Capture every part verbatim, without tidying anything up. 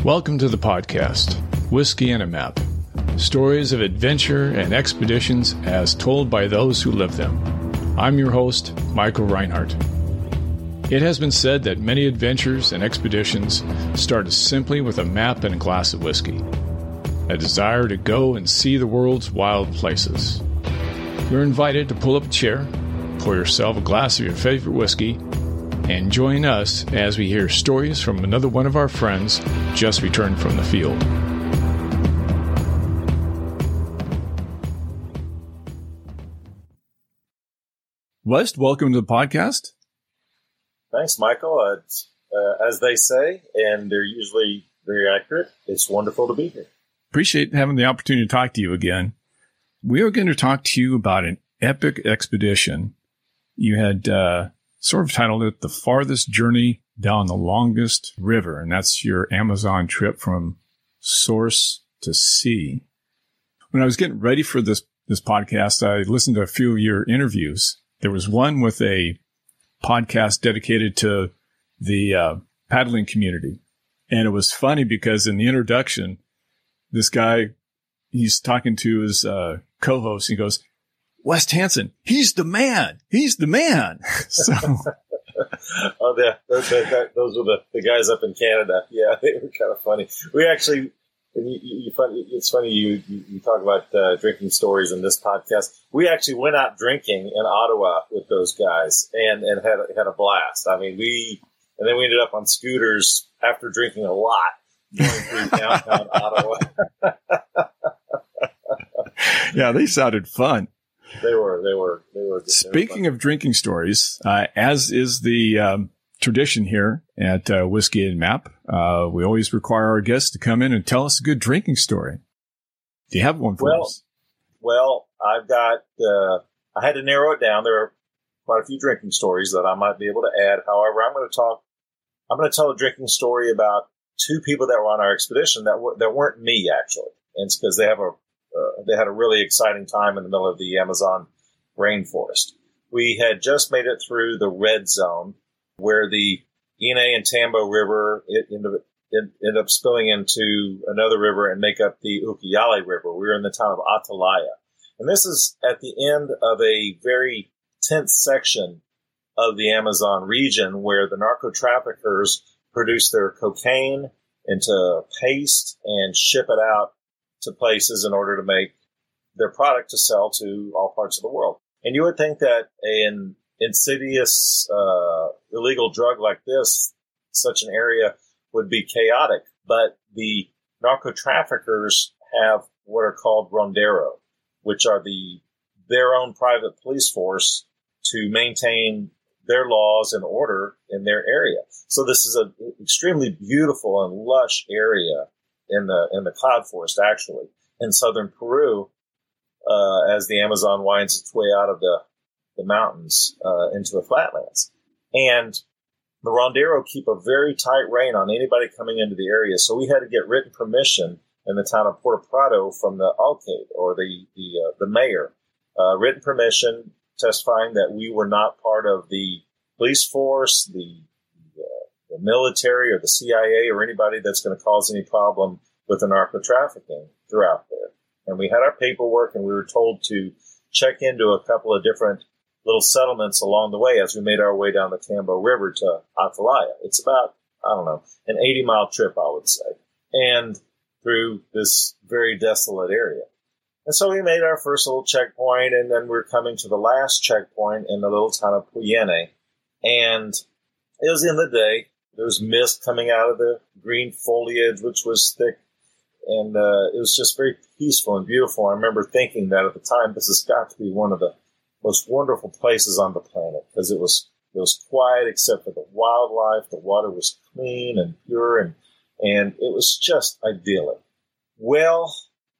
Welcome to the podcast, Whiskey and a Map. Stories of adventure and expeditions as told by those who live them. I'm your host, Michael Reinhardt. It has been said that many adventures and expeditions start simply with a map and a glass of whiskey. A desire to go and see the world's wild places. You're invited to pull up a chair, pour yourself a glass of your favorite whiskey, and join us as we hear stories from another one of our friends just returned from the field. West, welcome to the podcast. Thanks, Michael. Uh, it's, uh, as they say, and they're usually very accurate, it's wonderful to be here. Appreciate having the opportunity to talk to you again. We are going to talk to you about an epic expedition. You had uh, sort of titled it The Farthest Journey Down the Longest River, and that's your Amazon trip from source to sea. When I was getting ready for this, this podcast, I listened to a few of your interviews. There was one with a podcast dedicated to the uh, paddling community. And it was funny because in the introduction, this guy, he's talking to his uh, co-host. He goes, West Hansen, he's the man. He's the man. So, oh, yeah, those, those were the, the guys up in Canada. Yeah, they were kind of funny. We actually, you, you, you, it's funny you, you, you talk about uh, drinking stories in this podcast. We actually went out drinking in Ottawa with those guys and, and had, had a blast. I mean, we, and then we ended up on scooters after drinking a lot going through downtown Ottawa. Yeah, they sounded fun. They were, they were, they were. Speaking they were of drinking stories, uh, as is the um, tradition here at uh, Whiskey and Map, uh, we always require our guests to come in and tell us a good drinking story. Do you have one for well, us? Well, I've got, uh, I had to narrow it down. There are quite a few drinking stories that I might be able to add. However, I'm going to talk, I'm going to tell a drinking story about two people that were on our expedition that, were, that weren't me, actually. And it's because they have a, Uh, they had a really exciting time in the middle of the Amazon rainforest. We had just made it through the red zone where the Ine and Tambo River it ended, it ended up spilling into another river and make up the Ucayali River. We were in the town of Atalaya. And this is at the end of a very tense section of the Amazon region where the narco traffickers produce their cocaine into paste and ship it out to places in order to make their product to sell to all parts of the world. And you would think that an insidious, uh, illegal drug like this, such an area would be chaotic. But the narco traffickers have what are called rondero, which are the their own private police force to maintain their laws and order in their area. So this is an extremely beautiful and lush area in the in the cloud forest, actually, in southern Peru, uh, as the Amazon winds its way out of the, the mountains uh, into the flatlands. And the Rondero keep a very tight rein on anybody coming into the area, so we had to get written permission in the town of Puerto Prado from the alcalde, or the, the, uh, the mayor, uh, written permission testifying that we were not part of the police force, the the military or the C I A or anybody that's going to cause any problem with the narco trafficking throughout there. And we had our paperwork and we were told to check into a couple of different little settlements along the way as we made our way down the Tambo River to Atalaya. It's about, I don't know, an eighty mile trip, I would say, and through this very desolate area. And so we made our first little checkpoint, and then we're coming to the last checkpoint in the little town of Puyene. And it was in the day. There was mist coming out of the green foliage, which was thick, and uh, it was just very peaceful and beautiful. I remember thinking that at the time, this has got to be one of the most wonderful places on the planet, because it was it was quiet except for the wildlife. The water was clean and pure, and and it was just idyllic. Well,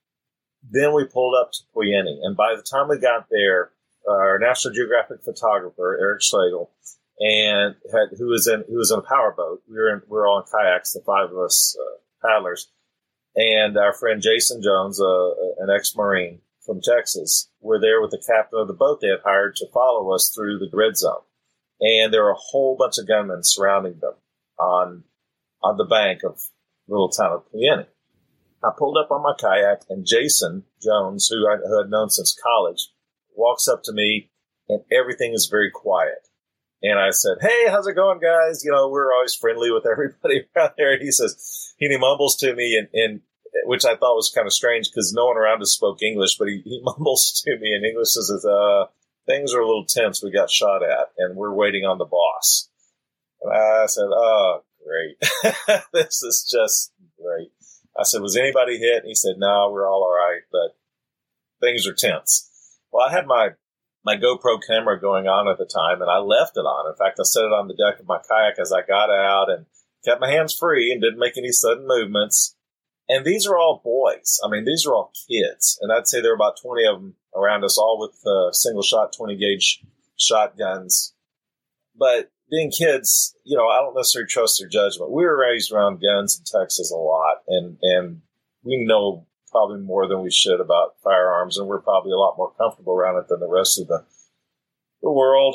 then we pulled up to Puyene, and by the time we got there, our National Geographic photographer, Eric Schlegel, and had, who was in who was in a powerboat. We were in, we were all in kayaks, the five of us uh, paddlers, and our friend Jason Jones, uh, an ex-Marine from Texas, were there with the captain of the boat they had hired to follow us through the red zone. And there were a whole bunch of gunmen surrounding them on on the bank of little town of Puyenne. I pulled up on my kayak, and Jason Jones, who I who had known since college, walks up to me, and everything is very quiet. And I said, "Hey, how's it going, guys? You know, we're always friendly with everybody around there." And he says, he mumbles to me, and, and which I thought was kind of strange because no one around us spoke English, but he, he mumbles to me in English, says, uh, "Things are a little tense. We got shot at, and we're waiting on the boss." And I said, "Oh, great. This is just great." I said, "Was anybody hit?" And he said, "No, we're all all right, but things are tense." Well, I had my my GoPro camera going on at the time, and I left it on. In fact, I set it on the deck of my kayak as I got out and kept my hands free and didn't make any sudden movements. And these are all boys. I mean, these are all kids. And I'd say there are about twenty of them around us, all with uh, single-shot twenty gauge shotguns. But being kids, you know, I don't necessarily trust their judgment. We were raised around guns in Texas a lot, and, and we know probably more than we should about firearms, and we're probably a lot more comfortable around it than the rest of the, the world.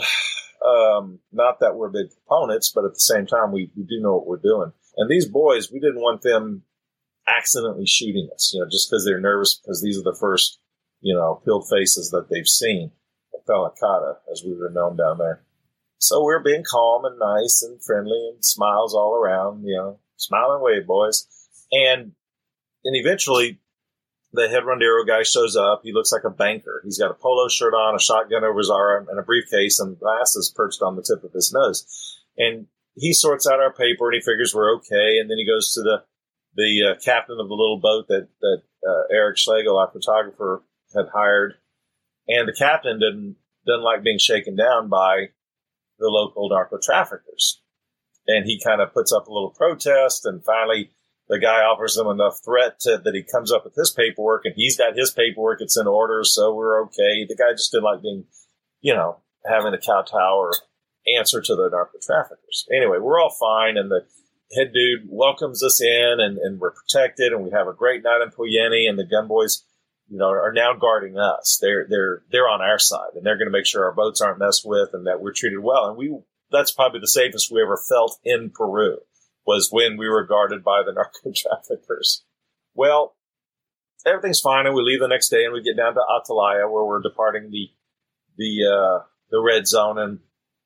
Um, not that we're big proponents, but at the same time, we, we do know what we're doing. And these boys, we didn't want them accidentally shooting us, you know, just because they're nervous, because these are the first, you know, peeled faces that they've seen, Pellicata, as we were known down there. So we're being calm and nice and friendly and smiles all around, you know, smile and wave, boys. And, and eventually, the head Rondero guy shows up. He looks like a banker. He's got a polo shirt on, a shotgun over his arm, and a briefcase, and glasses perched on the tip of his nose. And he sorts out our paper, and he figures we're okay. And then he goes to the the uh, captain of the little boat that that uh, Eric Schlegel, our photographer, had hired. And the captain didn't didn't like being shaken down by the local narco traffickers. And he kind of puts up a little protest, and finally the guy offers him enough threat to, that he comes up with his paperwork, and he's got his paperwork. It's in order, so we're okay. The guy just didn't like being, you know, having a kowtow or answer to the narco traffickers. Anyway, we're all fine, and the head dude welcomes us in, and, and we're protected, and we have a great night in Puyenne, and the gun boys, you know, are now guarding us. They're they're they're on our side, and they're going to make sure our boats aren't messed with and that we're treated well. And we that's probably the safest we ever felt in Peru, was when we were guarded by the narco traffickers. Well, everything's fine, and we leave the next day, and we get down to Atalaya, where we're departing the the uh, the red zone, and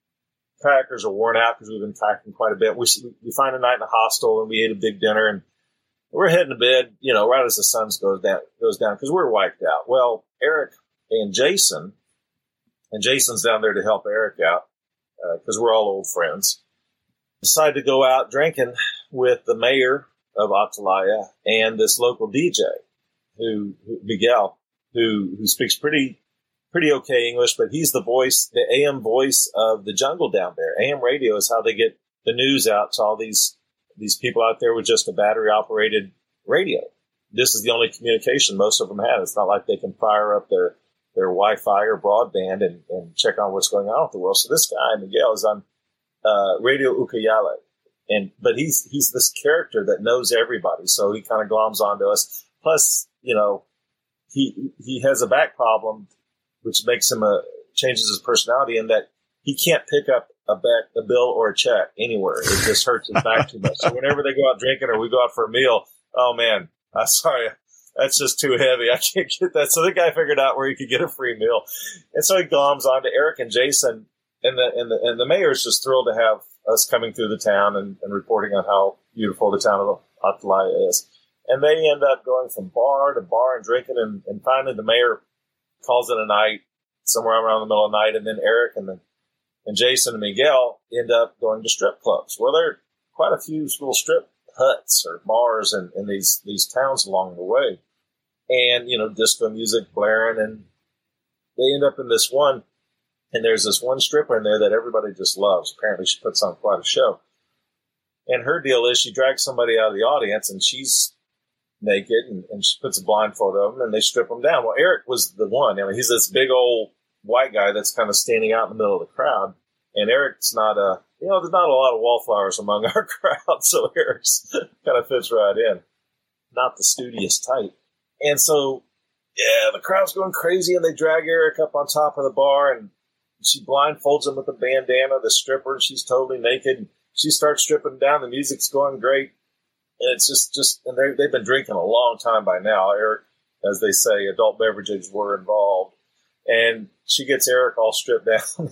kayakers are worn out because we've been kayaking quite a bit. We we find a night in a hostel, and we ate a big dinner, and we're heading to bed, you know, right as the sun goes down, goes down, because we're wiped out. Well, Eric and Jason, and Jason's down there to help Eric out because uh, we're all old friends, decided to go out drinking with the mayor of Atalaya and this local D J, who, who Miguel, who who speaks pretty pretty okay English, but he's the voice, the A M voice of the jungle down there. A M radio is how they get the news out to all these these people out there with just a battery operated radio. This is the only communication most of them have. It's not like they can fire up their their Wi-Fi or broadband and, and check on what's going on with the world. So this guy Miguel is on Uh, Radio Ucayali, and but he's he's this character that knows everybody, so he kind of gloms onto us. Plus, you know, he he has a back problem, which makes him a changes his personality in that he can't pick up a back a bill or a check anywhere. It just hurts his back too much. So whenever they go out drinking or we go out for a meal, oh man, I'm sorry, that's just too heavy. I can't get that. So the guy figured out where he could get a free meal, and so he gloms onto Eric and Jason. And the, and the and the mayor is just thrilled to have us coming through the town and, and reporting on how beautiful the town of Atalaya is. And they end up going from bar to bar and drinking, and, and finally the mayor calls it a night, somewhere around the middle of the night, and then Eric and the, and Jason and Miguel end up going to strip clubs. Well, there are quite a few little strip huts or bars in, in these, these towns along the way. And, you know, disco music blaring, and they end up in this one. And there's this one stripper in there that everybody just loves. Apparently she puts on quite a show. And her deal is she drags somebody out of the audience, and she's naked, and, and she puts a blindfold on them, and they strip them down. Well, Eric was the one. I mean, he's this big old white guy that's kind of standing out in the middle of the crowd. And Eric's not a, you know, there's not a lot of wallflowers among our crowd, so Eric's kind of fits right in. Not the studious type. And so, yeah, the crowd's going crazy, and they drag Eric up on top of the bar, and she blindfolds him with a bandana, the stripper. She's totally naked. She starts stripping down. The music's going great. And it's just, just and they, they've been drinking a long time by now. Eric, as they say, adult beverages were involved. And she gets Eric all stripped down.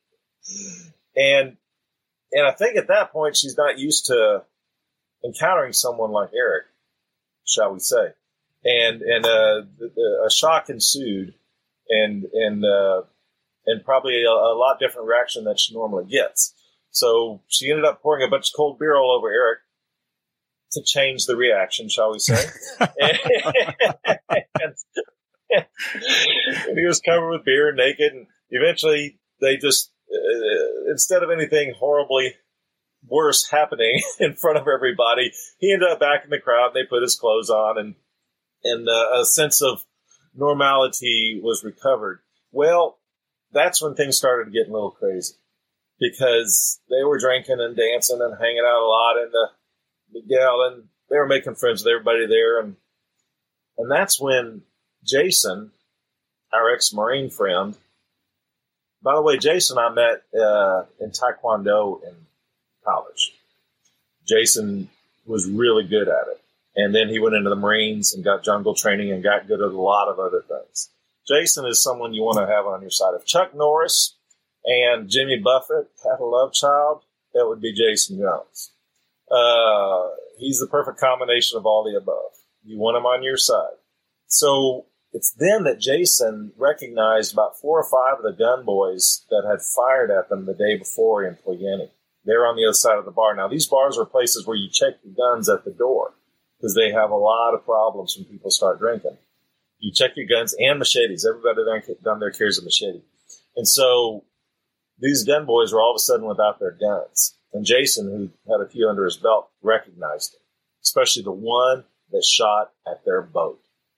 and and I think at that point, she's not used to encountering someone like Eric, shall we say. And and uh, a shock ensued, and and uh, and probably a, a lot different reaction than she normally gets. So she ended up pouring a bunch of cold beer all over Eric to change the reaction, shall we say. and, and, and he was covered with beer and naked, and eventually they just, uh, instead of anything horribly worse happening in front of everybody, he ended up back in the crowd, and they put his clothes on, and, and uh, a sense of normality was recovered. Well, that's when things started getting a little crazy, because they were drinking and dancing and hanging out a lot in the Miguel, and they were making friends with everybody there. And and that's when Jason, our ex-Marine friend, by the way, Jason I met uh, in Taekwondo in college. Jason was really good at it. And then he went into the Marines and got jungle training and got good at a lot of other things. Jason is someone you want to have on your side. If Chuck Norris and Jimmy Buffett had a love child, that would be Jason Jones. Uh, he's the perfect combination of all the above. You want him on your side. So it's then that Jason recognized about four or five of the gun boys that had fired at them the day before in Ployeni. They were on the other side of the bar. Now, these bars are places where you check your guns at the door because they have a lot of problems when people start drinking. You check your guns and machetes. Everybody down there carries a machete. And so these gun boys were all of a sudden without their guns. And Jason, who had a few under his belt, recognized it, especially the one that shot at their boat.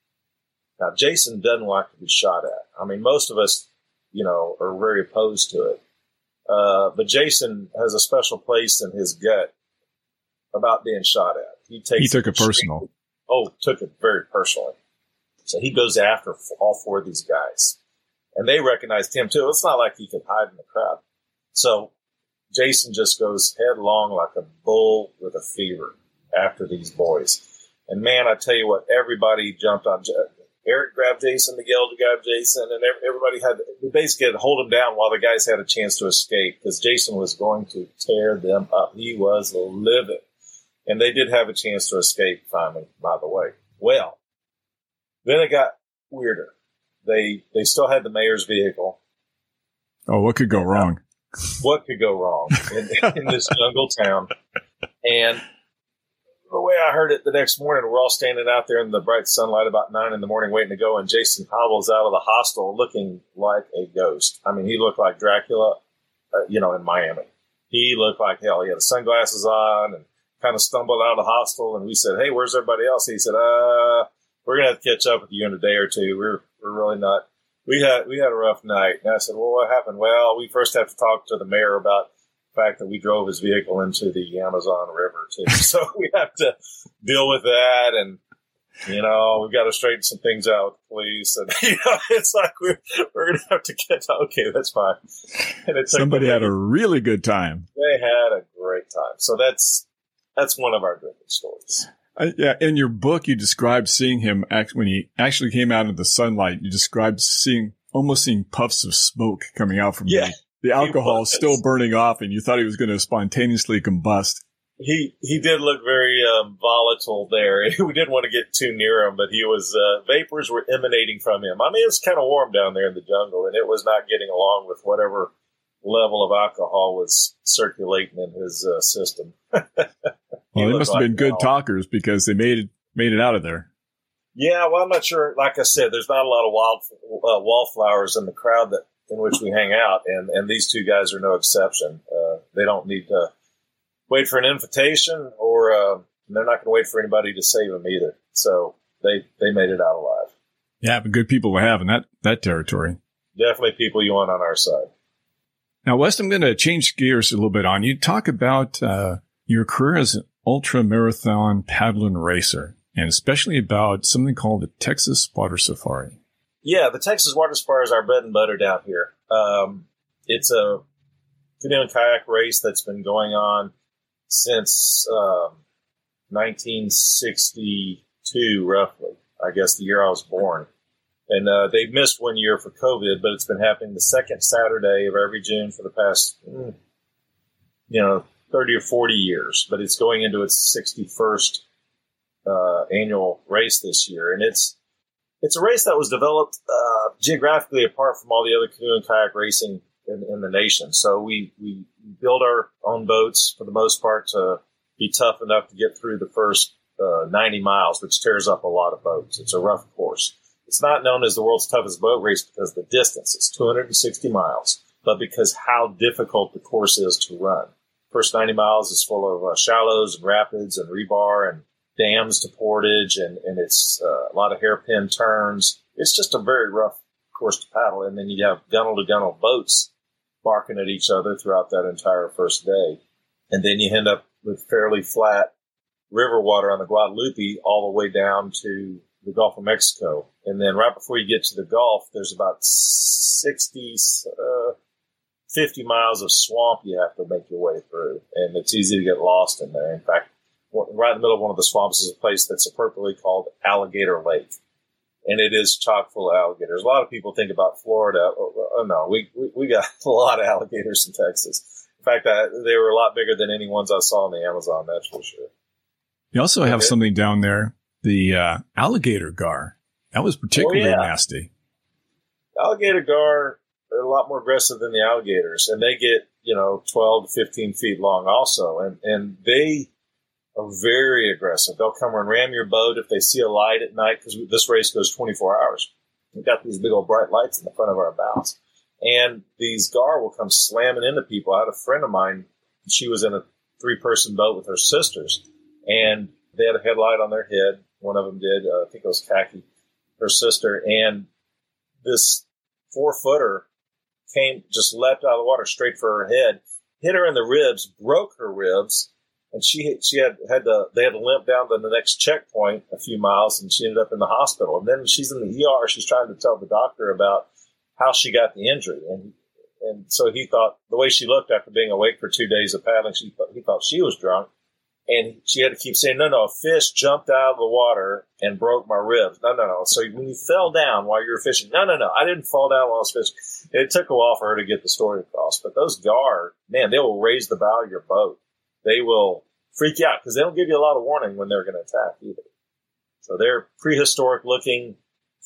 Now, Jason doesn't like to be shot at. I mean, most of us, you know, are very opposed to it. Uh, but Jason has a special place in his gut about being shot at. He takes he took it personal. Oh, took it very personally. So he goes after all four of these guys. And they recognized him, too. It's not like he could hide in the crowd. So Jason just goes headlong like a bull with a fever after these boys. And, man, I tell you what, everybody jumped on. Eric grabbed Jason, Miguel grabbed Jason, and everybody had to basically had to hold him down while the guys had a chance to escape because Jason was going to tear them up. He was livid. And they did have a chance to escape finally, by the way. Well, then it got weirder. They they still had the mayor's vehicle. Oh, what could go wrong? What could go wrong in, in this jungle town? And the way I heard it the next morning, we're all standing out there in the bright sunlight about nine in the morning waiting to go, and Jason hobbles out of the hostel looking like a ghost. I mean, he looked like Dracula, uh, you know, in Miami. He looked like hell. He had the sunglasses on and kind of stumbled out of the hostel, and we said, hey, where's everybody else? He said, uh, we're going to have to catch up with you in a day or two. We're we're really not. We had we had a rough night. And I said, well, what happened? Well, we first have to talk to the mayor about the fact that we drove his vehicle into the Amazon River, too. So we have to deal with that. And, you know, we've got to straighten some things out with the police. And, you know, it's like we're, we're going to have to get to, okay, that's fine. And it's Somebody had a really good time. They had a great time. So that's that's one of our drinking stories. Uh, yeah, in your book, you described seeing him act when he actually came out into the sunlight. You described seeing almost seeing puffs of smoke coming out from yeah, the, the alcohol still burning off, and you thought he was going to spontaneously combust. He he did look very um, volatile there. We didn't want to get too near him, but he was uh, vapors were emanating from him. I mean, it's kind of warm down there in the jungle, and it was not getting along with whatever level of alcohol was circulating in his uh, system. Well, they must have been good talkers because they made it made it out of there. Yeah, well, I'm not sure. Like I said, there's not a lot of wild uh, wallflowers in the crowd that in which we hang out, and, and these two guys are no exception. Uh, they don't need to wait for an invitation, or uh, they're not going to wait for anybody to save them either. So they they made it out alive. Yeah, but good people to have in that, that territory. Definitely people you want on our side. Now, Wes, I'm going to change gears a little bit on you. Talk about uh, your career as an ultra marathon paddler and racer, and especially about something called the Texas Water Safari. Yeah, the Texas Water Safari is our bread and butter down here. Um, it's a canoe and kayak race that's been going on since um, nineteen sixty-two, roughly, I guess the year I was born. And uh, they missed one year for COVID, but it's been happening the second Saturday of every June for the past, mm, you know, thirty or forty years. But it's going into its sixty-first uh, annual race this year. And it's it's a race that was developed uh, geographically apart from all the other canoe and kayak racing in, in the nation. So we, we build our own boats for the most part to be tough enough to get through the first uh, ninety miles, which tears up a lot of boats. It's a rough course. It's not known as the world's toughest boat race because of the distance. It's two hundred sixty miles, but because how difficult the course is to run. First ninety miles is full of uh, shallows and rapids and rebar and dams to portage, and, and it's uh, a lot of hairpin turns. It's just a very rough course to paddle, and then you have gunnel-to-gunnel boats barking at each other throughout that entire first day. And then you end up with fairly flat river water on the Guadalupe all the way down to the Gulf of Mexico. And then right before you get to the Gulf, there's about sixty, uh, fifty miles of swamp you have to make your way through. And it's easy to get lost in there. In fact, right in the middle of one of the swamps is a place that's appropriately called Alligator Lake. And it is chock full of alligators. A lot of people think about Florida. Oh, oh no, we, we we got a lot of alligators in Texas. In fact, I, they were a lot bigger than any ones I saw in the Amazon, that's for sure. You also have okay. something down there, the uh, alligator gar. That was particularly oh, yeah. nasty. Alligator gar are a lot more aggressive than the alligators, and they get, you know, twelve to fifteen feet long also. And, and they are very aggressive. They'll come and ram your boat if they see a light at night, because this race goes twenty-four hours. We've got these big old bright lights in the front of our bows. And these gar will come slamming into people. I had a friend of mine, she was in a three-person boat with her sisters, and they had a headlight on their head. One of them did. Uh, I think it was Khaki, her sister. And this four-footer came, just leapt out of the water straight for her head, hit her in the ribs, broke her ribs, and she she had, had to, they had to limp down to the next checkpoint a few miles, and she ended up in the hospital. And then she's in the E R. She's trying to tell the doctor about how she got the injury. And and so he thought, the way she looked after being awake for two days of paddling, she thought, he thought she was drunk. And she had to keep saying, no, no, a fish jumped out of the water and broke my ribs. No, no, no. So when you fell down while you were fishing, no, no, no, I didn't fall down while I was fishing. It took a while for her to get the story across. But those gar, man, they will raise the bow of your boat. They will freak you out because they don't give you a lot of warning when they're going to attack either. So they're prehistoric looking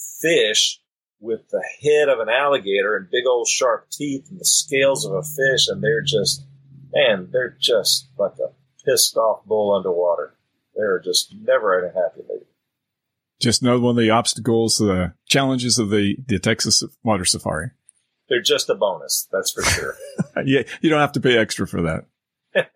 fish with the head of an alligator and big old sharp teeth and the scales of a fish. And they're just, man, they're just like a pissed off bull underwater. They're just never in a happy mood. Just another one of the obstacles, the challenges of the, the Texas water safari. They're just a bonus. That's for sure. Yeah. You don't have to pay extra for that.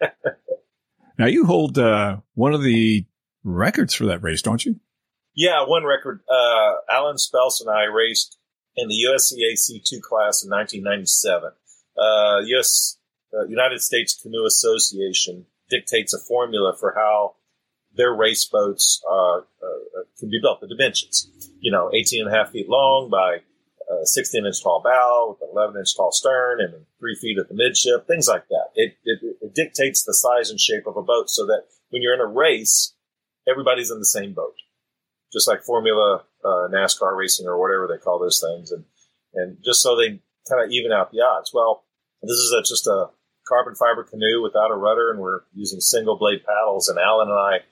Now you hold, uh, one of the records for that race, don't you? Yeah, one record. Uh, Alan Spelce and I raced in the U S C A C two class in nineteen ninety-seven. Uh, U S Uh, United States Canoe Association dictates a formula for how their race boats uh, uh, can be built, the dimensions. You know, eighteen and a half feet long by uh, sixteen inch tall bow with an eleven inch tall stern and three feet at the midship, things like that. It, it, it dictates the size and shape of a boat so that when you're in a race, everybody's in the same boat. Just like Formula uh, NASCAR racing or whatever they call those things. And, and just so they kind of even out the odds. Well, this is a, just a carbon fiber canoe without a rudder, and we're using single blade paddles. And Alan and I,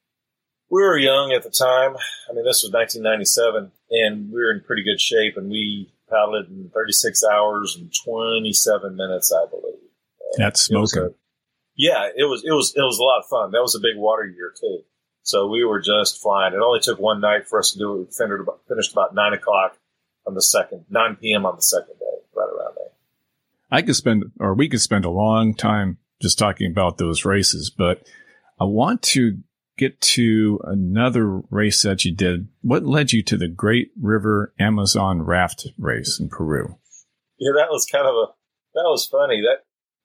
we were young at the time. I mean, this was nineteen ninety-seven, and we were in pretty good shape, and we paddled in thirty-six hours and twenty-seven minutes, I believe. That's smoking. It a, yeah, it was, it was, it was a lot of fun. That was a big water year too. So we were just flying. It only took one night for us to do it. We finished about, finished about nine o'clock on the second, nine p.m. on the second day, right around there. I could spend, or we could spend a long time just talking about those races, but I want to get to another race that you did. What led you to the Great River Amazon Raft Race in Peru? Yeah, that was kind of a, that was funny. That,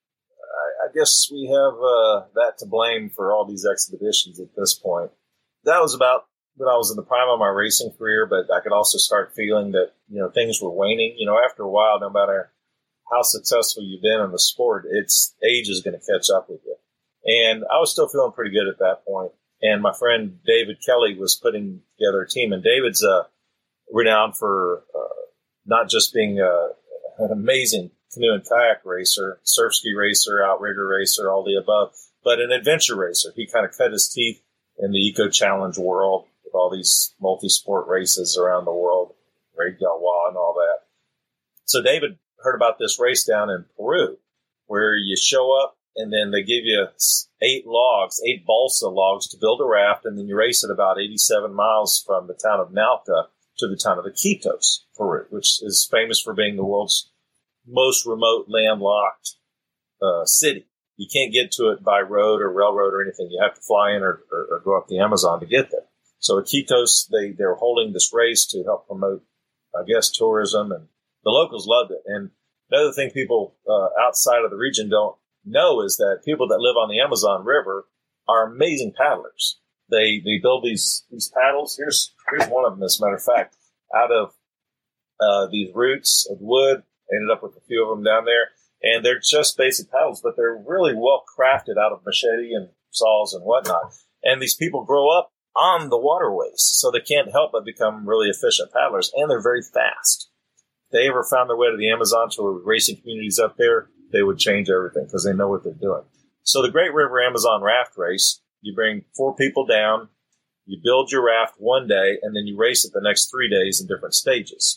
I, I guess we have uh, that to blame for all these expeditions at this point. That was about when I was in the prime of my racing career, but I could also start feeling that, you know, things were waning. You know, after a while, no matter how successful you've been in the sport, it's age is going to catch up with you. And I was still feeling pretty good at that point. And my friend David Kelly was putting together a team. And David's uh, renowned for uh, not just being a, an amazing canoe and kayak racer, surf ski racer, outrigger racer, all the above, but an adventure racer. He kind of cut his teeth in the Eco Challenge world with all these multi-sport races around the world, Great Galois and all that. So David heard about this race down in Peru where you show up and then they give you eight logs, eight balsa logs to build a raft, and then you race it about eighty-seven miles from the town of Nalca to the town of Iquitos, Peru, which is famous for being the world's most remote landlocked uh, city. You can't get to it by road or railroad or anything. You have to fly in or, or, or go up the Amazon to get there. So Iquitos, they, they're holding this race to help promote, I guess, tourism, and the locals loved it. And another thing people uh, outside of the region don't know is that people that live on the Amazon River are amazing paddlers. They they build these these paddles. Here's here's one of them, as a matter of fact, out of uh, these roots of wood. I ended up with a few of them down there, and they're just basic paddles, but they're really well crafted out of machete and saws and whatnot. And these people grow up on the waterways, so they can't help but become really efficient paddlers, and they're very fast. If they ever found their way to the Amazon, to racing communities up there, they would change everything because they know what they're doing. So the Great River Amazon Raft Race, you bring four people down, you build your raft one day, and then you race it the next three days in different stages.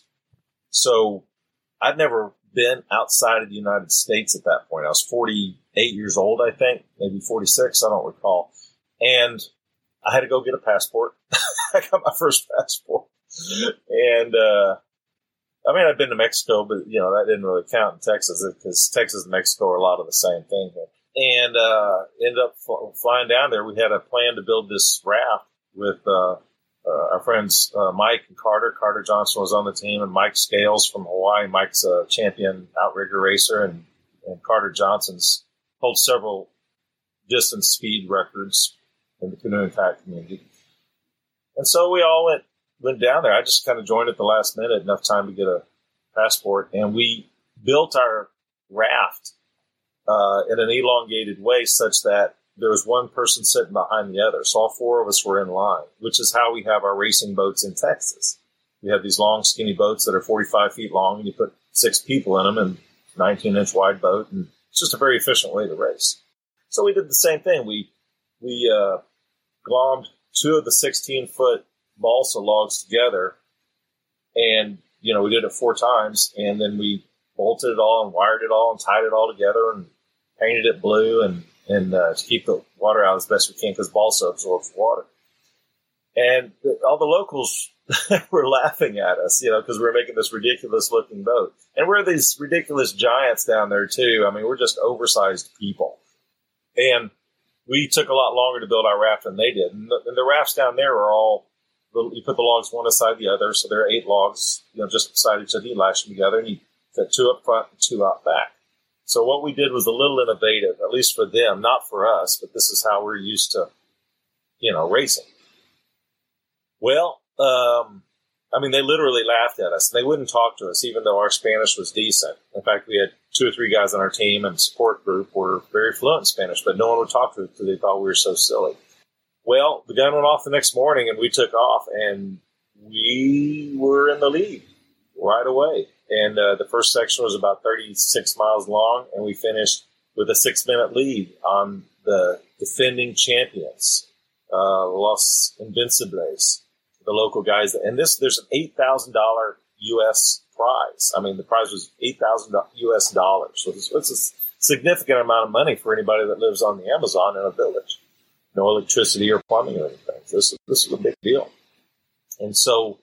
So I'd never been outside of the United States at that point. I was forty-eight years old, I think, maybe forty-six, I don't recall. And I had to go get a passport. I got my first passport. And, uh, I mean, I've been to Mexico, but, you know, that didn't really count in Texas because Texas and Mexico are a lot of the same thing here. And uh, ended up fl- flying down there. We had a plan to build this raft with uh, uh, our friends uh, Mike and Carter. Carter Johnson was on the team, and Mike Scales from Hawaii. Mike's a champion outrigger racer, and, and Carter Johnson's holds several distance speed records in the canoe and kayak community. And so we all went went down there. I just kind of joined at the last minute, enough time to get a passport, and we built our raft uh, in an elongated way such that there was one person sitting behind the other. So all four of us were in line, which is how we have our racing boats in Texas. We have these long, skinny boats that are forty-five feet long, and you put six people in them and nineteen inch wide boat, and it's just a very efficient way to race. So we did the same thing. We we uh, glommed two of the sixteen foot balsa logs together, and you know we did it four times, and then we bolted it all and wired it all and tied it all together and painted it blue and and uh, to keep the water out as best we can because balsa absorbs water. And the, all the locals were laughing at us, you know, because we we're making this ridiculous looking boat, and we're these ridiculous giants down there too. I mean, we're just oversized people, and we took a lot longer to build our raft than they did. And the, and the rafts down there are all, you put the logs one aside the other, so there are eight logs, you know, just beside each other. You lash them together, and you put two up front and two out back. So what we did was a little innovative, at least for them, not for us, but this is how we're used to, you know, racing. Well, um, I mean, they literally laughed at us. They wouldn't talk to us, even though our Spanish was decent. In fact, we had two or three guys on our team and support group were very fluent in Spanish, but no one would talk to us because they thought we were so silly. Well, the gun went off the next morning, and we took off, and we were in the lead right away. And uh, the first section was about thirty-six miles long, and we finished with a six-minute lead on the defending champions, uh, Los Invincibles, the local guys. And this, there's an eight thousand dollars U S prize. I mean, the prize was eight thousand U S dollars. So it's, it's a significant amount of money for anybody that lives on the Amazon in a village. No electricity or plumbing or anything. This is, this is a big deal. And so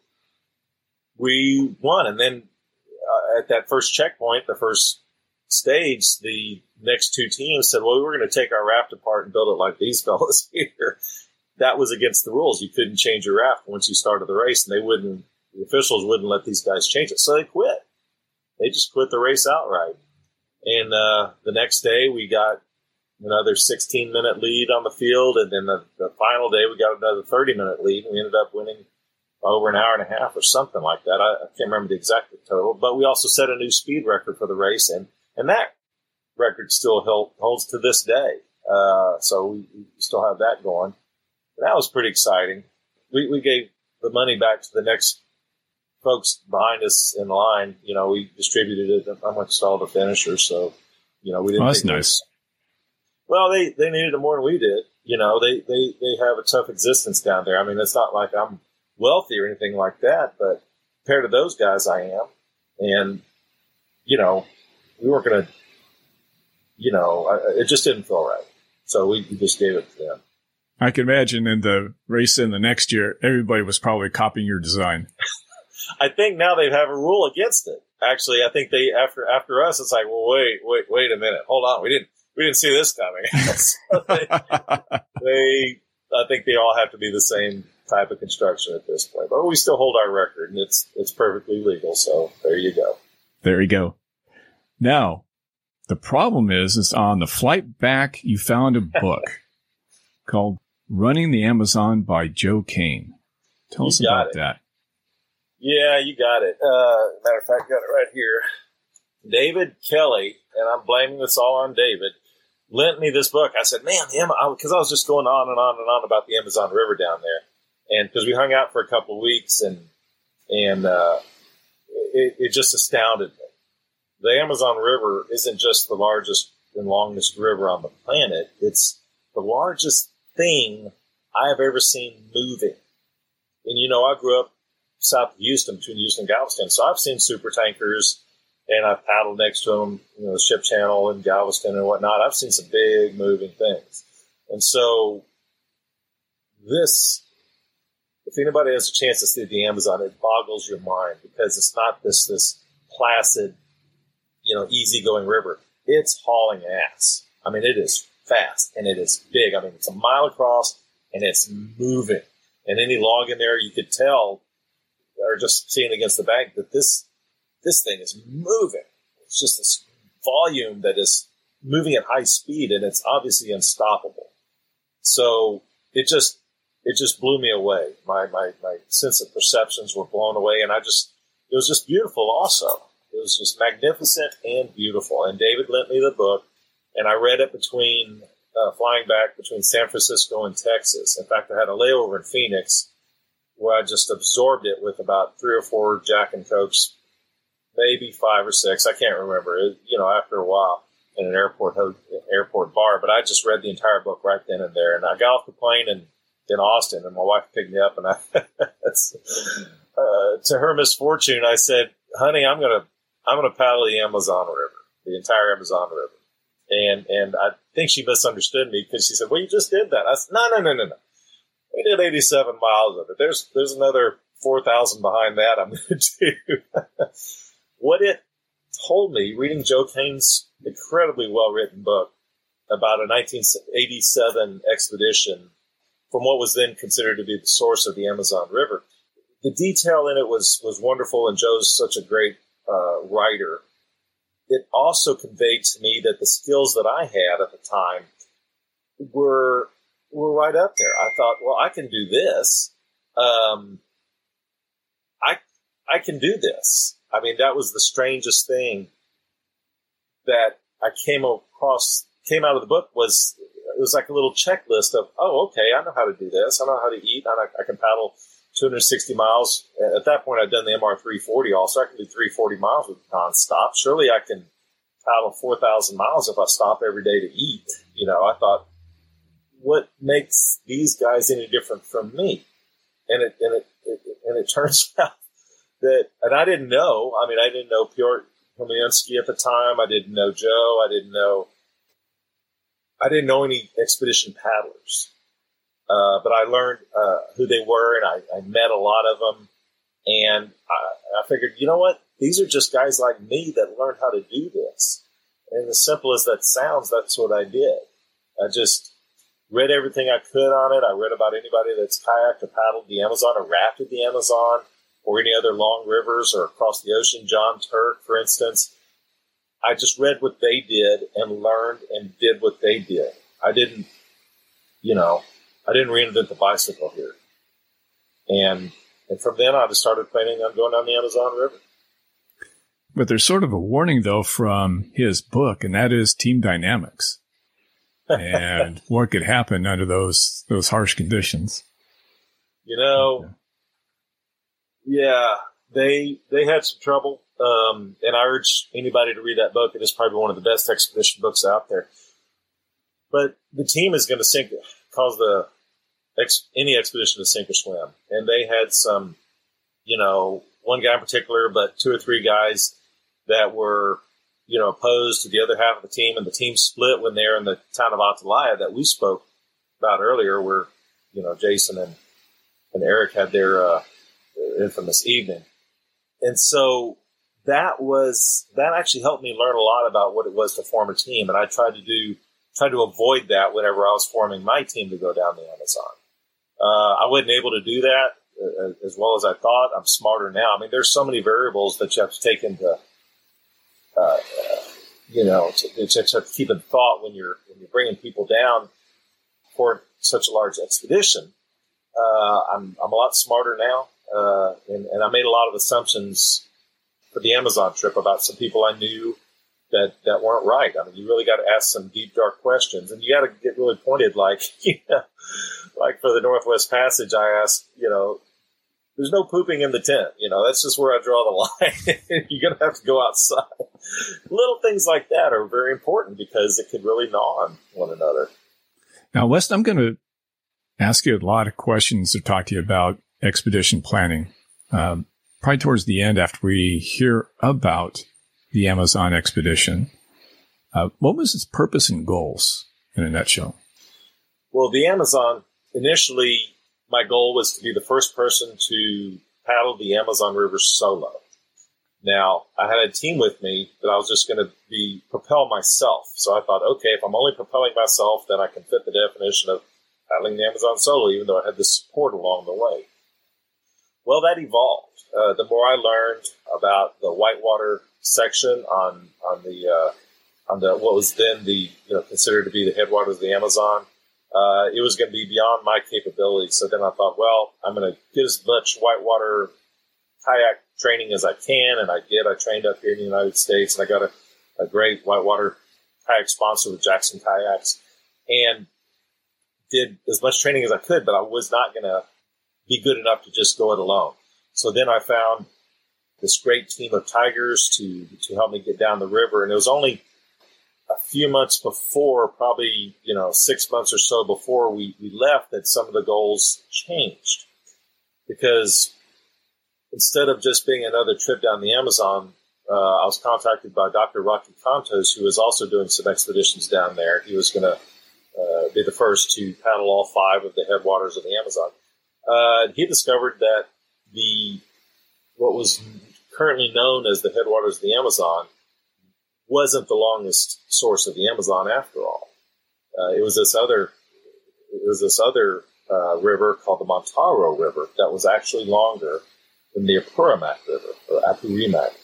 we won. And then uh, at that first checkpoint, the first stage, the next two teams said, well, we were going to take our raft apart and build it like these fellas here. That was against the rules. You couldn't change your raft once you started the race, and they wouldn't, the officials wouldn't let these guys change it. So they quit. They just quit the race outright. And uh, the next day we got another sixteen minute lead on the field. And then the, the final day we got another thirty minute lead. And we ended up winning over an hour and a half or something like that. I, I can't remember the exact total, but we also set a new speed record for the race. And, and that record still held, holds to this day. Uh, so we, we still have that going. that was pretty exciting. We we gave the money back to the next folks behind us in line. You know, we distributed it amongst all the finishers. So, you know, we didn't. Oh, that's think nice. was, well, they, they needed it more than we did. You know, they, they, they have a tough existence down there. I mean, it's not like I'm wealthy or anything like that, but compared to those guys, I am. And, you know, we weren't going to, you know, I, it just didn't feel right. So we, we just gave it to them. I can imagine in the race in the next year, everybody was probably copying your design. I think now they have a rule against it. Actually, I think they after after us, it's like, well, wait, wait, wait a minute, hold on, we didn't we didn't see this coming. So they, they, I think they all have to be the same type of construction at this point, but we still hold our record, and it's it's perfectly legal. So there you go. There you go. Now, the problem is, is on the flight back, you found a book called "Running the Amazon" by Joe Cain. Tell You us got about it. that. Yeah, you got it. Uh, matter of fact, got it right here. David Kelly, and I'm blaming this all on David, lent me this book. I said, man, because I was just going on and on and on about the Amazon River down there. And because we hung out for a couple of weeks, and and uh, it, it just astounded me. The Amazon River isn't just the largest and longest river on the planet. It's the largest thing I have ever seen moving. And, you know, I grew up south of Houston, between Houston and Galveston. So I've seen super tankers, and I've paddled next to them, you know, Ship Channel and Galveston and whatnot. I've seen some big moving things. And so this, if anybody has a chance to see the Amazon, it boggles your mind, because it's not this, this placid, you know, easygoing river. It's hauling ass. I mean, it is fast, and it is big. I mean, it's a mile across, and it's moving. And any log in there, you could tell, or just seeing against the bank, that this this thing is moving. It's just this volume that is moving at high speed, and it's obviously unstoppable. So it just it just blew me away. My my my sense of perceptions were blown away, and I just it was just beautiful. Also, it was just magnificent and beautiful. And David lent me the book, and I read it between uh, flying back between San Francisco and Texas. In fact, I had a layover in Phoenix, where I just absorbed it with about three or four Jack and Cokes, maybe five or six. I can't remember. It, you know, after a while in an airport airport bar. But I just read the entire book right then and there. And I got off the plane in, in Austin, and my wife picked me up. And I, that's, uh, to her misfortune, I said, "Honey, I'm gonna I'm gonna paddle the Amazon River, the entire Amazon River." And and I think she misunderstood me, because she said, "Well, you just did that." I said, "No, no, no, no, no. We did eighty-seven miles of it. There's there's another four thousand behind that I'm going to do." What it told me, reading Joe Cain's incredibly well-written book about a nineteen eighty-seven expedition from what was then considered to be the source of the Amazon River, the detail in it was, was wonderful, and Joe's such a great uh, writer. It also conveyed to me that the skills that I had at the time were were right up there. I thought, well, I can do this. Um, I I can do this. I mean, that was the strangest thing that I came across, came out of the book, was it was like a little checklist of, oh, okay, I know how to do this. I know how to eat. I, know, I can paddle two hundred sixty miles. At that point, I'd done the M R three forty also. I can do three hundred forty miles with nonstop. Surely I can paddle four thousand miles if I stop every day to eat. You know, I thought, what makes these guys any different from me? And it, and it, it and it turns out that, and I didn't know, I mean, I didn't know Piotr Chmielewski at the time. I didn't know Joe. I didn't know, I didn't know any expedition paddlers. Uh, but I learned uh, who they were, and I, I met a lot of them. And I, I figured, you know what? These are just guys like me that learned how to do this. And as simple as that sounds, that's what I did. I just read everything I could on it. I read about anybody that's kayaked or paddled the Amazon or rafted the Amazon or any other long rivers or across the ocean. John Turk, for instance. I just read what they did and learned and did what they did. I didn't, you know, I didn't reinvent the bicycle here. And and from then on, I just started planning on going down the Amazon River. But there's sort of a warning, though, from his book, and that is team dynamics. And what could happen under those those harsh conditions? You know, yeah, they they had some trouble, um, and I urge anybody to read that book. It is probably one of the best expedition books out there. But the team is going to sink, cause the ex, any expedition to sink or swim, and they had some, you know, one guy in particular, but two or three guys that were, you know, opposed to the other half of the team, and the team split when they're in the town of Atalaya that we spoke about earlier, where, you know, Jason and, and Eric had their, uh, their infamous evening. And so that was, that actually helped me learn a lot about what it was to form a team. And I tried to do, tried to avoid that whenever I was forming my team to go down the Amazon. Uh, I wasn't able to do that uh, as well as I thought. I'm smarter now. I mean, there's so many variables that you have to take into, Uh, you know, to, to, to keep in thought when you're when you're bringing people down for such a large expedition. Uh, I'm I'm a lot smarter now, uh, and, and I made a lot of assumptions for the Amazon trip about some people I knew that, that weren't right. I mean, you really got to ask some deep, dark questions, and you got to get really pointed. Like, you know, like for the Northwest Passage, I asked, you know, there's no pooping in the tent. You know, that's just where I draw the line. You're going to have to go outside. Little things like that are very important because it could really gnaw on one another. Now, Wes, I'm going to ask you a lot of questions to talk to you about expedition planning. Um, probably towards the end, after we hear about the Amazon expedition, uh, what was its purpose and goals in a nutshell? Well, the Amazon, initially, my goal was to be the first person to paddle the Amazon River solo. Now, I had a team with me that I was just going to be propel myself. So I thought, okay, if I'm only propelling myself, then I can fit the definition of paddling the Amazon solo, even though I had this support along the way. Well, that evolved. Uh, the more I learned about the whitewater section on on the uh, on the what was then the you know considered to be the headwaters of the Amazon, uh, it was going to be beyond my capability. So then I thought, well, I'm going to get as much whitewater kayak training as I can, and I did. I trained up here in the United States, and I got a, a great whitewater kayak sponsor with Jackson Kayaks, and did as much training as I could, but I was not going to be good enough to just go it alone. So then I found this great team of Tigers to, to help me get down the river, and it was only a few months before, probably, you know, six months or so before we, we left, that some of the goals changed. Because instead of just being another trip down the Amazon, uh, I was contacted by Doctor Rocky Contos, who was also doing some expeditions down there. He was going to uh, be the first to paddle all five of the headwaters of the Amazon. Uh, he discovered that the what was currently known as the headwaters of the Amazon wasn't the longest source of the Amazon after all. Uh, it was this other, it was this other uh, river called the Montaro River that was actually longer than the Apurimac River, or Apurimac.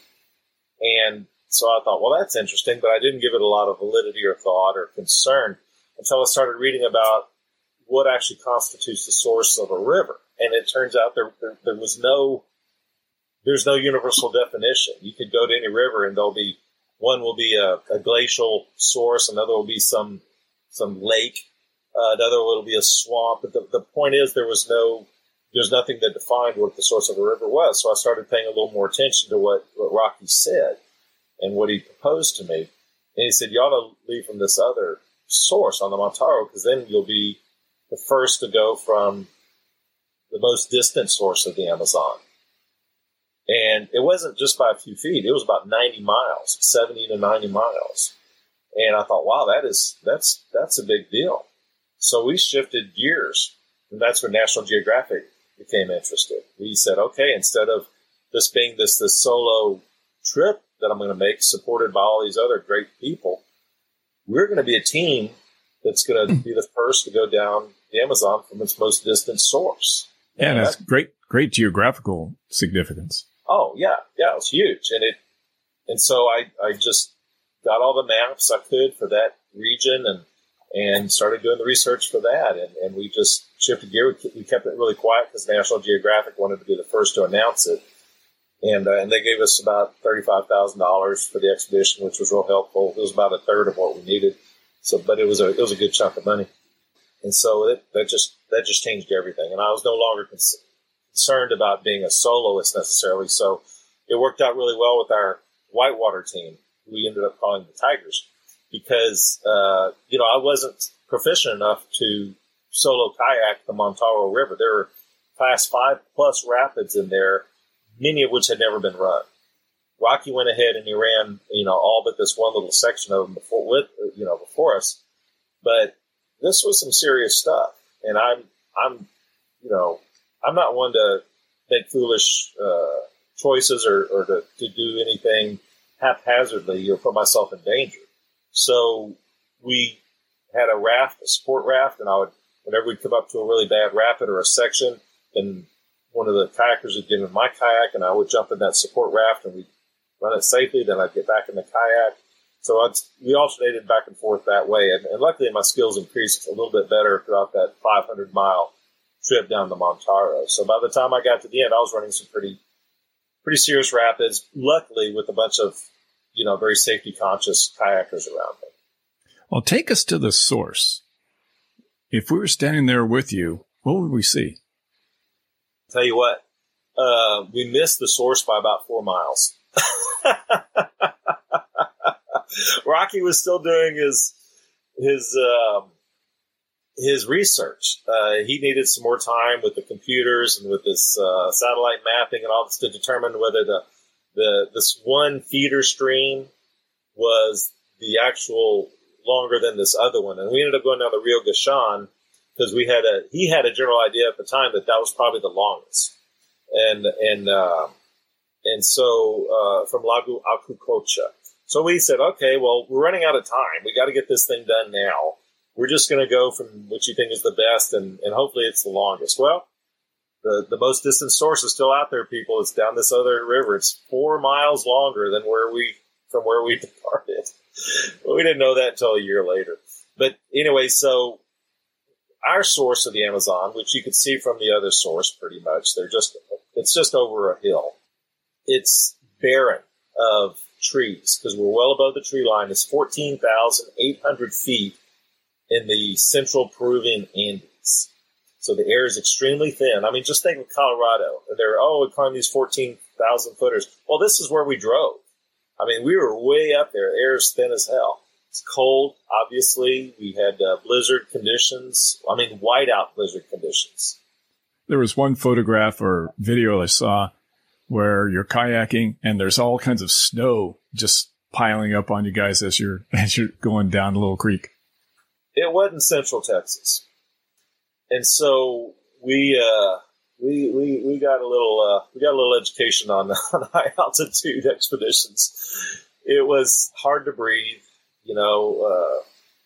And so I thought, well, that's interesting, but I didn't give it a lot of validity or thought or concern until I started reading about what actually constitutes the source of a river. And it turns out there, there, there was no, there's no universal definition. You could go to any river and there'll be, one will be a, a glacial source, another will be some, some lake, uh, another will be a swamp. But the, the point is there was no, there's nothing that defined what the source of a river was. So I started paying a little more attention to what, what Rocky said and what he proposed to me. And he said, you ought to leave from this other source on the Montaro, because then you'll be the first to go from the most distant source of the Amazon. And it wasn't just by a few feet. It was about ninety miles, seventy to ninety miles. And I thought, wow, that is, that's, that's a big deal. So we shifted gears, and that's when National Geographic became interested. We said, okay, instead of this being this, this solo trip that I'm going to make supported by all these other great people, we're going to be a team that's going to be the first to go down the Amazon from its most distant source. Yeah, and that's great, great geographical significance. Oh, yeah. Yeah, it was huge. And it, and so I, I just got all the maps I could for that region and, and started doing the research for that. And, and we just shifted gear. We kept it really quiet because National Geographic wanted to be the first to announce it. And, uh, and they gave us about thirty-five thousand dollars for the expedition, which was real helpful. It was about a third of what we needed. So, but it was a it was a good chunk of money, and so it, that just that just changed everything. And I was no longer cons- concerned about being a soloist necessarily. So it worked out really well with our whitewater team. We ended up calling the Tigers because uh, you know I wasn't proficient enough to solo kayak the Montaro River. There were class five plus rapids in there, many of which had never been run. Rocky went ahead and he ran, you know, all but this one little section of them before, with, you know, before us. But this was some serious stuff, and I'm, I'm, you know, I'm not one to make foolish uh, choices or, or to, to do anything haphazardly or put myself in danger. So we had a raft, a sport raft, and I would, whenever we'd come up to a really bad rapid or a section, then one of the kayakers would get in my kayak, and I would jump in that support raft, and we'd run it safely. Then I'd get back in the kayak. So I'd, we alternated back and forth that way. And, and luckily my skills increased a little bit better throughout that five hundred mile trip down the Montaro. So by the time I got to the end, I was running some pretty, pretty serious rapids, luckily with a bunch of, you know, very safety conscious kayakers around me. Well, take us to the source. If we were standing there with you, what would we see? Tell you what, uh, we missed the source by about four miles. Rocky was still doing his his um, his research. Uh, he needed some more time with the computers and with this uh, satellite mapping and all this to determine whether the the this one feeder stream was the actual longer than this other one. And we ended up going down the Rio Gashan because we had a he had a general idea at the time that that was probably the longest. And and uh, and so uh, from Lago Acucocha. So we said, okay, well, we're running out of time. We got to get this thing done now. We're just going to go from what you think is the best, and, and hopefully it's the longest. Well, the, the most distant source is still out there, people. It's down this other river. It's four miles longer than where we from where we departed. Well, we didn't know that until a year later. But anyway, so our source of the Amazon, which you could see from the other source pretty much, they're just it's just over a hill. It's barren of trees because we're well above the tree line. It's fourteen thousand eight hundred feet in the central Peruvian Andes. So the air is extremely thin. I mean, just think of Colorado. They're, oh, we climbed these fourteen thousand footers. Well, this is where we drove. I mean, we were way up there. The air is thin as hell. It's cold, obviously. We had uh, blizzard conditions. I mean, whiteout blizzard conditions. There was one photograph or video I saw where you're kayaking and there's all kinds of snow just piling up on you guys as you're as you're going down a little creek. It wasn't Central Texas, and so we uh, we we we got a little uh, we got a little education on, on high altitude expeditions. It was hard to breathe, you know. Uh,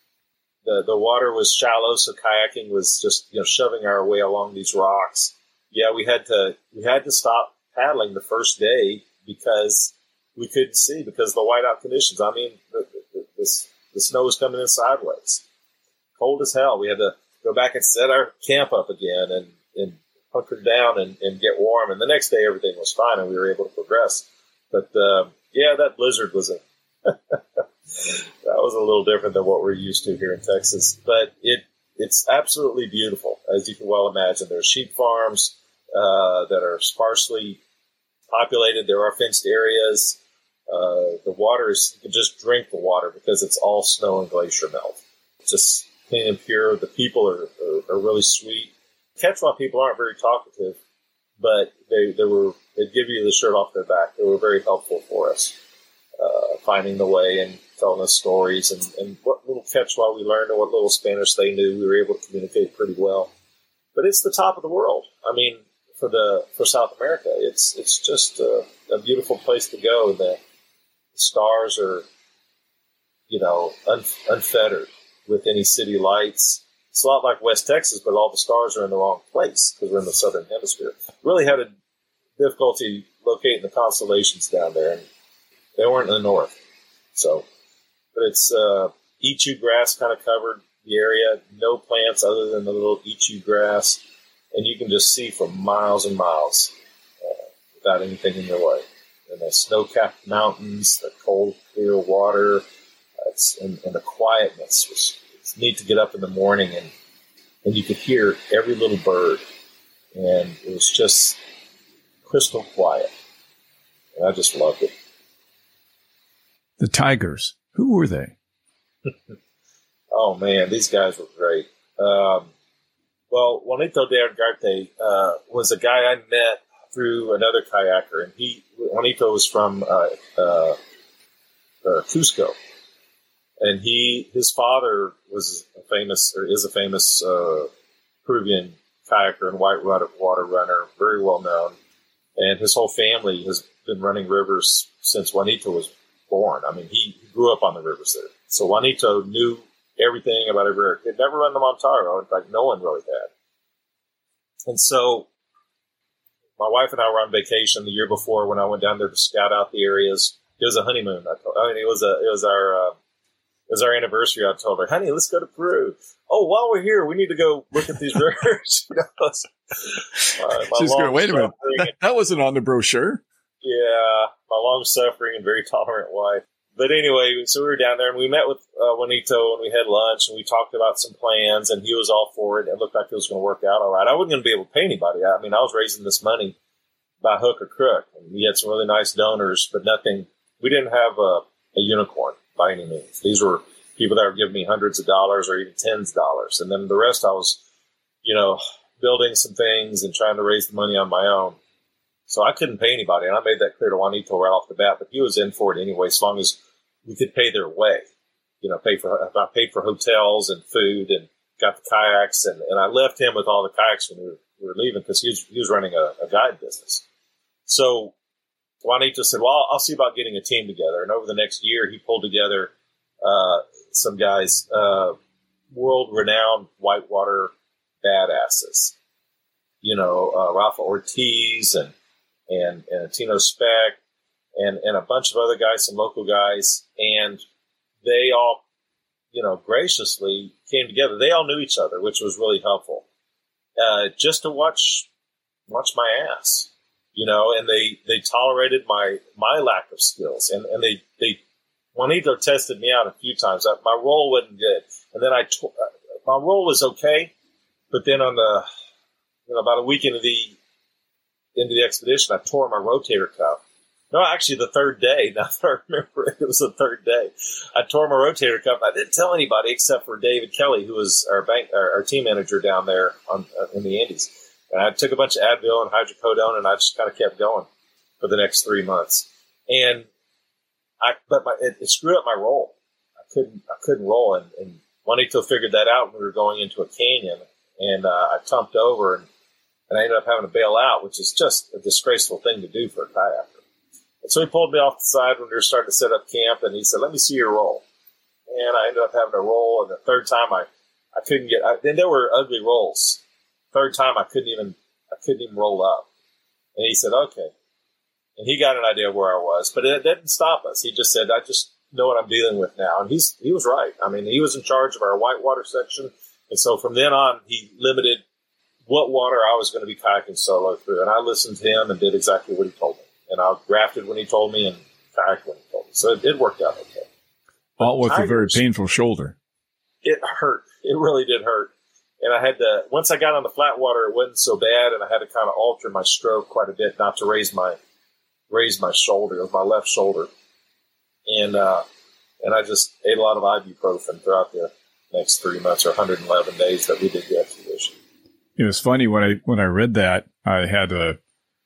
the the water was shallow, so kayaking was just you know shoving our way along these rocks. Yeah, we had to we had to stop paddling the first day because we couldn't see because of the whiteout conditions. I mean, the, the, the, the snow was coming in sideways. Cold as hell. We had to go back and set our camp up again and, and hunker down and, and get warm. And the next day, everything was fine and we were able to progress. But, uh, yeah, that blizzard was a that was a little different than what we're used to here in Texas. But it it's absolutely beautiful, as you can well imagine. There are sheep farms uh, that are sparsely populated. There are fenced areas. Uh, the water is, you can just drink the water because it's all snow and glacier melt. It's just clean and pure. The people are, are, are really sweet. Quechua people aren't very talkative, but they, they were, they'd give you the shirt off their back. They were very helpful for us, uh, finding the way and telling us stories and, and what little Quechua we learned and what little Spanish they knew. We were able to communicate pretty well. But it's the top of the world. I mean, for the for South America, it's it's just a, a beautiful place to go. The stars are, you know, un, unfettered with any city lights. It's a lot like West Texas, but all the stars are in the wrong place because we're in the southern hemisphere. Really had a difficulty locating the constellations down there, and they weren't in the north. So, but it's uh, ichu grass kind of covered the area. No plants other than the little ichu grass. And you can just see for miles and miles uh, without anything in your way. And the snow-capped mountains, the cold, clear water, it's and, and the quietness was it's neat to get up in the morning and and you could hear every little bird, and it was just crystal quiet, and I just loved it. The Tigers, who were they? Oh man, these guys were great. Um, well, Juanito de Ugarte uh, was a guy I met through another kayaker, and he Juanito was from uh, uh, uh, Cusco, and he his father was a famous or is a famous uh, Peruvian kayaker and white water runner, very well known, and his whole family has been running rivers since Juanito was born. I mean, he grew up on the rivers there, so Juanito knew everything about every river. He'd never run the Montaro. In fact, no one really had. And so my wife and I were on vacation the year before when I went down there to scout out the areas. It was a honeymoon. I, told, I mean, it was a it was our uh, it was our anniversary. I told her, "Honey, let's go to Peru." Oh, while we're here, we need to go look at these rivers. You know, uh, She's going, wait a minute, that, that wasn't on the brochure. Yeah, my long-suffering and very tolerant wife. But anyway, so we were down there, and we met with uh, Juanito, and we had lunch, and we talked about some plans, and he was all for it. It looked like it was going to work out all right. I wasn't going to be able to pay anybody. I mean, I was raising this money by hook or crook. And we had some really nice donors, but nothing. We didn't have a, a unicorn by any means. These were people that were giving me hundreds of dollars or even tens of dollars. And then the rest I was, you know, building some things and trying to raise the money on my own. So I couldn't pay anybody, and I made that clear to Juanito right off the bat, but he was in for it anyway, as long as we could pay their way. You know, pay for I paid for hotels and food and got the kayaks, and, and I left him with all the kayaks when we were, we were leaving because he was, he was running a, a guide business. So Juanito said, well, I'll, I'll see about getting a team together. And over the next year, he pulled together uh, some guys, uh, world-renowned whitewater badasses. You know, uh, Rafa Ortiz and and, and Tino Speck and, and a bunch of other guys, some local guys, and they all, you know, graciously came together. They all knew each other, which was really helpful. Uh, just to watch watch my ass, you know, and they, they tolerated my my lack of skills, and, and they they Juanito tested me out a few times. I, my roll wasn't good, and then I t- my roll was okay, but then on the you know about a week into the into the expedition, I tore my rotator cuff. No, actually, the third day. Now that I remember it, it was the third day. I tore my rotator cuff. I didn't tell anybody except for David Kelly, who was our bank, our, our team manager down there on uh, in the Andes. And I took a bunch of Advil and hydrocodone, and I just kind of kept going for the next three months. And I, but my, it, it screwed up my roll. I couldn't, I couldn't roll. And, and Juanito figured that out when we were going into a canyon, and uh, I tumped over and. And I ended up having to bail out, which is just a disgraceful thing to do for a kayaker. And so he pulled me off the side when we were starting to set up camp, and he said, let me see your roll. And I ended up having to roll, and the third time I, I couldn't get – then there were ugly rolls. Third time I couldn't even I couldn't even roll up. And he said, okay. And he got an idea of where I was. But it didn't stop us. He just said, I just know what I'm dealing with now. And he's he was right. I mean, he was in charge of our whitewater section. And so from then on, he limited – what water I was going to be kayaking solo through. And I listened to him and did exactly what he told me. And I rafted when he told me and kayaked when he told me. So it, it worked out okay. All with Tigers, a very painful shoulder. It hurt. It really did hurt. And I had to, once I got on the flat water, it wasn't so bad. And I had to kind of alter my stroke quite a bit, not to raise my, raise my shoulder. It was my left shoulder. And, uh, and I just ate a lot of ibuprofen throughout the next three months or one hundred eleven days that we did the expedition. It was funny when I when I read that, I had a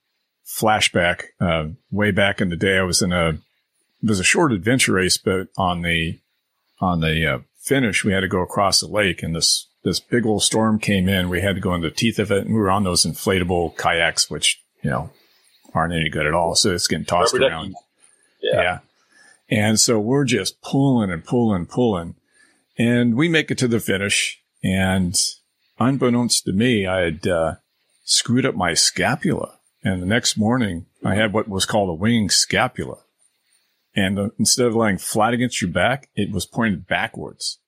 flashback uh, way back in the day. I was in a it was a short adventure race, but on the on the uh, finish, we had to go across the lake, and this this big old storm came in. We had to go in the teeth of it, and we were on those inflatable kayaks, which you know aren't any good at all. So it's getting tossed Remember around. Yeah. yeah, and so we're just pulling and pulling, pulling, and we make it to the finish, and unbeknownst to me, I had uh, screwed up my scapula. And the next morning, I had what was called a winging scapula. And uh, instead of laying flat against your back, it was pointed backwards.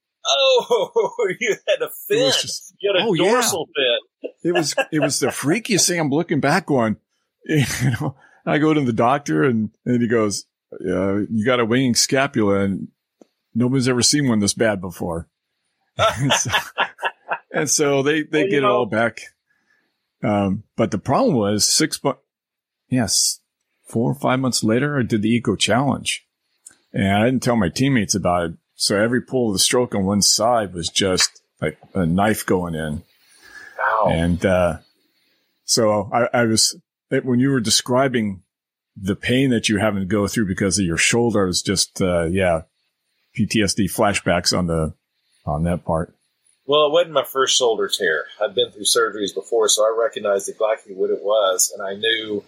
Oh, you had a fin. Just, you had a oh, dorsal yeah. fin. It was it was the freakiest thing. I'm looking back going, you know, I go to the doctor, and, and he goes, uh, you got a winging scapula. And nobody's ever seen one this bad before. and, so, and so they, they well, get know. it all back. Um, but the problem was six months, yes, four or five months later, I did the Eco Challenge. And I didn't tell my teammates about it. So every pull of the stroke on one side was just like a knife going in. Wow. And uh, so I, I was, when you were describing the pain that you're having to go through because of your shoulder, it was just, uh, yeah, P T S D flashbacks on the on that part. Well, it wasn't my first shoulder tear. I'd been through surgeries before, so I recognized exactly what it was, and I knew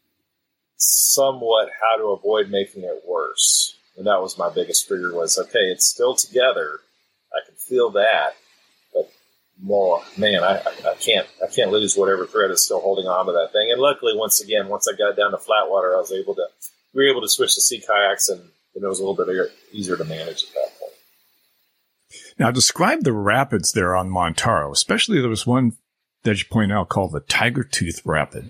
somewhat how to avoid making it worse. And that was my biggest trigger was, okay, it's still together. I can feel that. But more, man, I, I can't I can't lose whatever thread is still holding on to that thing. And luckily, once again, once I got down to flat water, I was able to, we were able to switch to sea kayaks, and it was a little bit easier to manage at that point. Now, describe the rapids there on Montaro, especially there was one that you pointed out called the Tiger Tooth Rapid.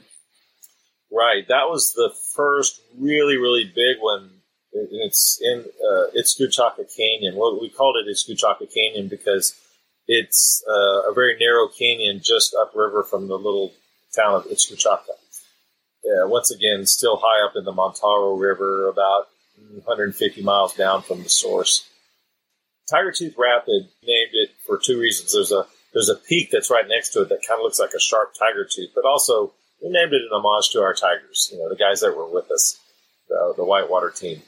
Right. That was the first really, really big one. It's in uh, Ixcuchaca Canyon. Well, we called it Ixcuchaca Canyon because it's uh, a very narrow canyon just upriver from the little town of Ixcuchaca. Uh, once again, still high up in the Montaro River, about one hundred fifty miles down from the source. Tiger Tooth Rapid named it for two reasons. There's a there's a peak that's right next to it that kind of looks like a sharp tiger tooth, but also we named it in homage to our tigers, you know, the guys that were with us, the, the whitewater team.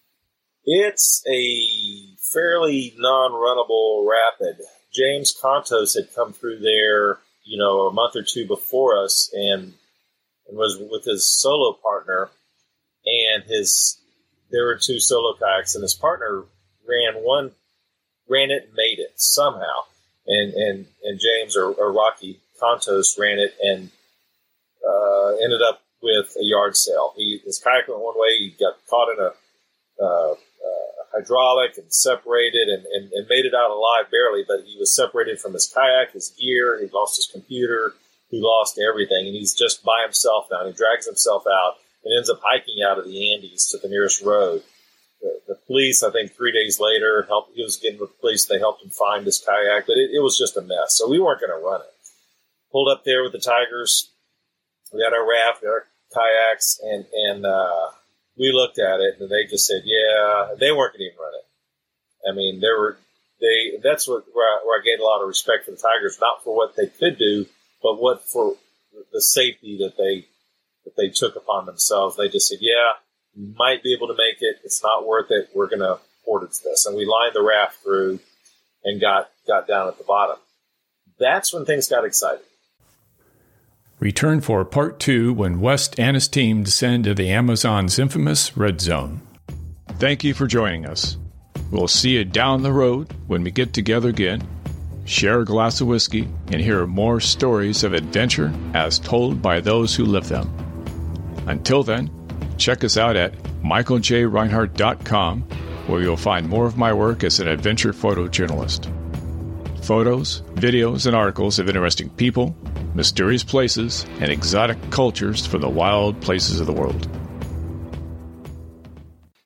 It's a fairly non-runnable rapid. James Contos had come through there, you know, a month or two before us, and, and was with his solo partner, and his there were two solo kayaks, and his partner ran one. ran it and made it somehow. And and, and James or, or Rocky Contos ran it and uh, ended up with a yard sale. He, his kayak went one way, he got caught in a uh, uh, hydraulic and separated and, and, and made it out alive barely, but he was separated from his kayak, his gear, he lost his computer, he lost everything, and he's just by himself now. And he drags himself out and ends up hiking out of the Andes to the nearest road. The, the police, I think three days later, helped. He was getting with the police. They helped him find his kayak, but it, it was just a mess. So we weren't going to run it. Pulled up there with the Tigers. We had our raft, we had our kayaks, and and uh, we looked at it, and they just said, "Yeah." They weren't going to even run it. I mean, they were they. That's what where I, where I gained a lot of respect for the Tigers, not for what they could do, but what for the safety that they that they took upon themselves. They just said, "Yeah. You might be able to make it. It's not worth it. We're going to portage this." And we lined the raft through and got, got down at the bottom. That's when things got exciting. Return for part two when West and his team descend to the Amazon's infamous Red Zone. Thank you for joining us. We'll see you down the road when we get together again, share a glass of whiskey, and hear more stories of adventure as told by those who live them. Until then, check us out at michael j reinhardt dot com, where you'll find more of my work as an adventure photojournalist. Photos, videos, and articles of interesting people, mysterious places, and exotic cultures from the wild places of the world.